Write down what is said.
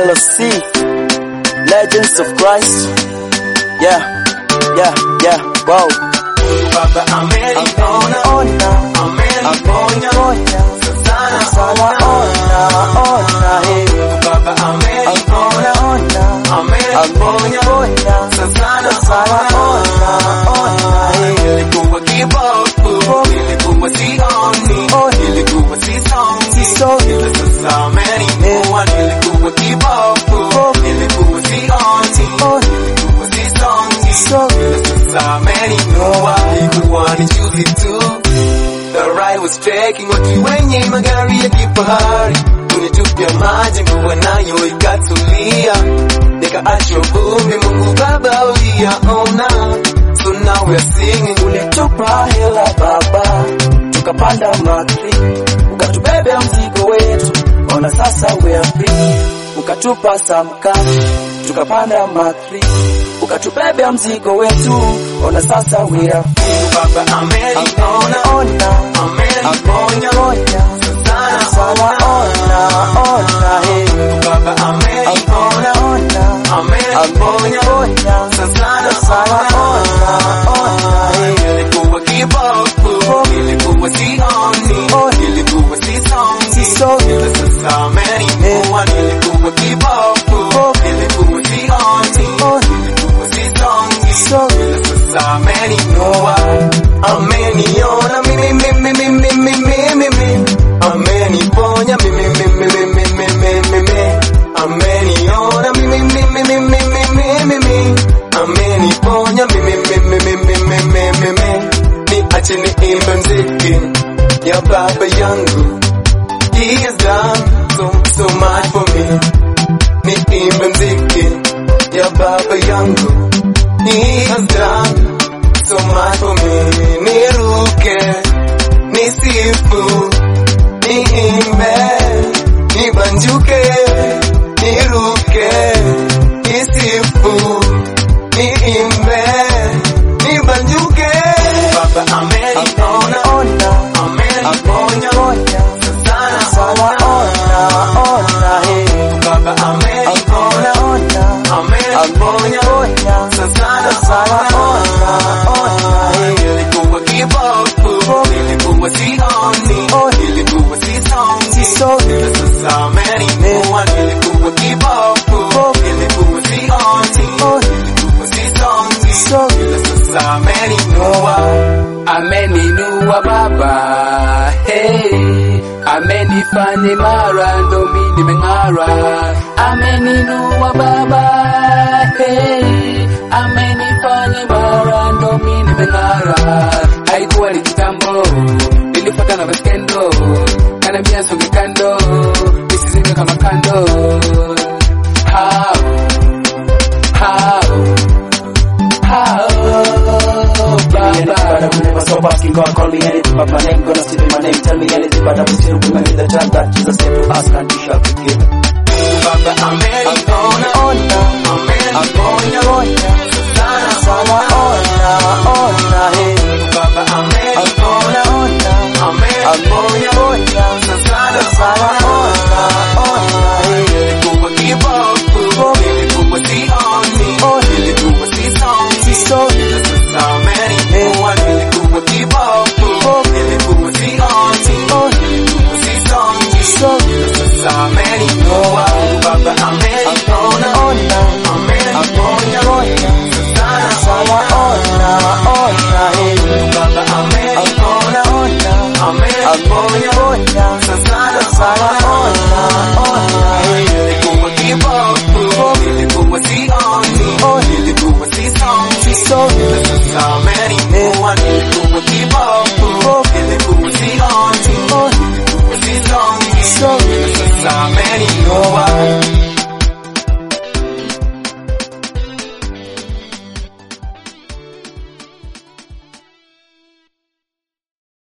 LLC, Legends of Christ. Yeah, wow. Baba ameniona, ameniponya, sana ona, hey. Baba ameniona, ameniponya, sana ona, hey. Nilikuwa kipofu, nilikuwa sioni, nilikuwa sisongi, ila sasa ameniinua. Nilikuwa kipofu, nilikuwa sioni, nilikuwa sisongi, ila sasa ameniinua. Ilikuwa ni juzi tu, the ride was taking watu wenye magari ya kifahari, kunitupia maji mvua nayo ikatulia, nikaachwa vumbi. Mungu Baba uliyaona, so now we are singing. Ulitupa hela Baba, tukapanda magari, ukatubebea mzigo wetu, ona sasa we are free. Ukatupa samka, tukapanda magari, ukatubebea mzigo wetu, ona sasa we are free. Baba ameniona, ameniponya, sana ona, hey. Baba ameniona, ameniponya, sana ona, hey. Nilikuwa kipofu, nilikuwa sioni, nilikuwa sisongi, ila sasa ameniinua. Nilikuwa kipofu, nilikuwa sioni, nilikuwa sisongi, ila sasa ameniinua. Ameniona mimi, ameniponya mimi, ameniona mimi, ameniponya mimi. Niache niimbe mziki ya baba yangu, he has done so much for me. Niimbe mziki ya baba yangu, he has done so much for me. Niruke, nisifu, niimbe, nibanjuke, niruke, nisifu, niimbe, nibanjuke. Baba ameniona, ameniponya, sana ona, hey. Baba ameniona, ameniponya, sana ona, hey. Nilikuwa kipofu, nilikuwa sioni, nilikuwa sisongi, ila sasa ameniinua. Nilikuwa kipofu, nilikuwa sioni, nilikuwa sisongi, ila sasa ameniinua. Ameniinua Baba, hey. Amenifanya imara, ndo mimi nimeng'ara. Ameniinua Baba, hey. Amenifanya imara, ndo mimi nimeng'ara. Haikuwa ni kitambo, nilifuata na baskendo, kanambia songe kando, nisizime kama kando. Stop asking God, call me anything but my name. Gonna still be my name, tell me anything but I will still remember the time that Jesus said to ask and you shall be given. Baba ameniona, ameniponya, sana ona, hey. Baba ameniona, ameniponya, sana ona, hey. Nilikuwa kipofu, nilikuwa sioni, nilikuwa sisongi, ila sasa ameniinua. Nilikuwa kipofu, nilikuwa sioni, nilikuwa sisongi, ila sasa ameniinua. Baba ameniona, ameniponya, sana ona, hey. Baba ameniona, ameniponya, sana ona, hey. Nilikuwa kipofu, nilikuwa sioni, nilikuwa sisongi, ila sasa ameniinua. Nilikuwa kipofu, nilikuwa sioni, nilikuwa sisongi, ila sasa ameniinua.